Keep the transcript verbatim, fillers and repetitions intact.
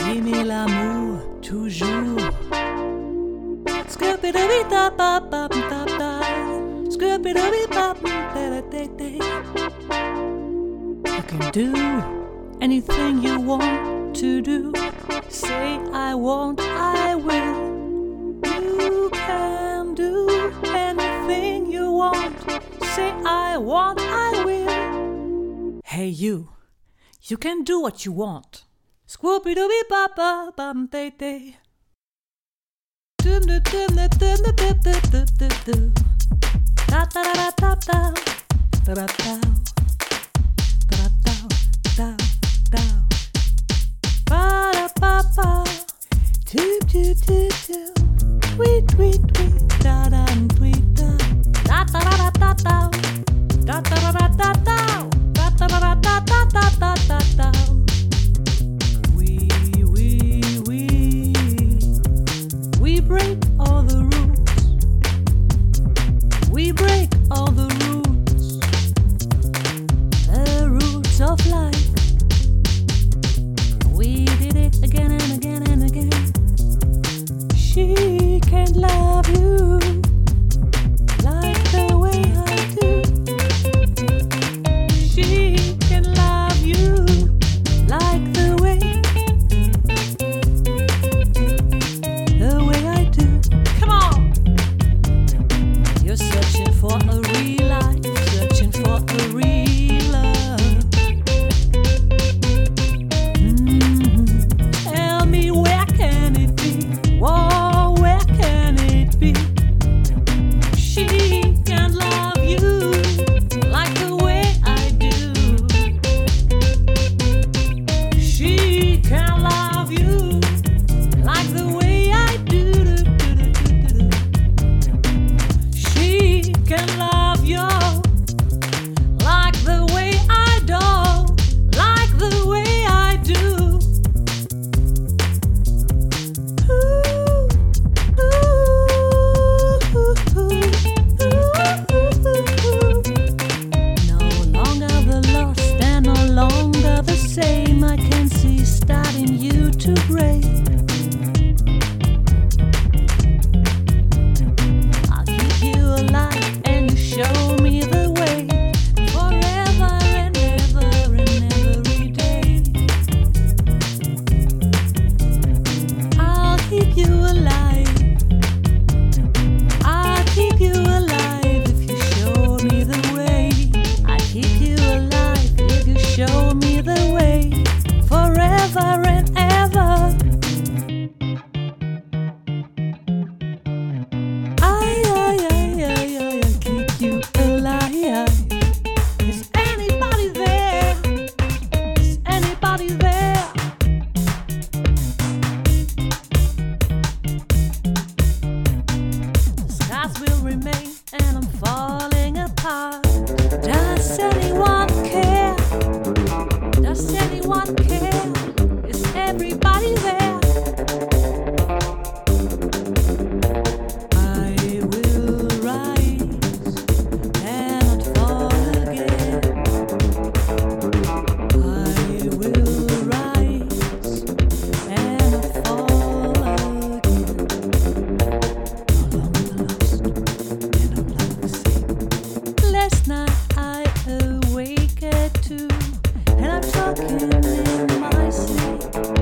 Aimer l'amour toujours. Scooby-Dooby-Dop-Bop-Bop-Bop-Bop. Scooby-Dooby-Bop-Bop-Bop-Bop. You can do anything you want to do. Say I won't, I will. You can do anything you want. Say I want, I will. Hey you, you can do what you want. Scooby-Dooby-Bop-Bop-Bop-Day-Day. Do-do-do-do-do-do-do-do-do. Da-da-da-da-da-da. Da-da-da. Da-da-da. Da-da. Ba-da-ba-ba. Do-do-do-do. Tweet, tweet, tweet. Da-da, tweet, da. Da-da-da-da-da-da. Da-da-da-da-da-da. Da-da-da-da-da-da-da-da-da. We, we, we, we break all the rules. We break all the rules. The rules of life. We did it again and again and again. She can't love you like the way I do. She can love you like the way, the way I do. Come on! You're searching for a real life, searching for a real love. Mm-hmm. Tell me, where can it be? Whoa, where can it be? She can love you like the way I do. She can love you like the way I do. She can love you like the way I do, like the way I do. Ooh, ooh, ooh, ooh. No longer the lost and no longer the same. I can see starting you to break. I'll keep you alive and you show me the way. Forever and ever and every day. I'll keep you alive. I'll keep you alive if you show me the way. I'll keep you alive if you show me the way. Forever and ever. I, I, I, I, I, I'll keep you alive. Is anybody there? Is anybody there? The skies will remain and I'm falling apart. Does anyone care? Does anyone care? Is everybody there? I will rise and not fall again. I will rise and not fall again. No longer lost and no longer seen. Last night I awake at two and I'm talking in my sleep.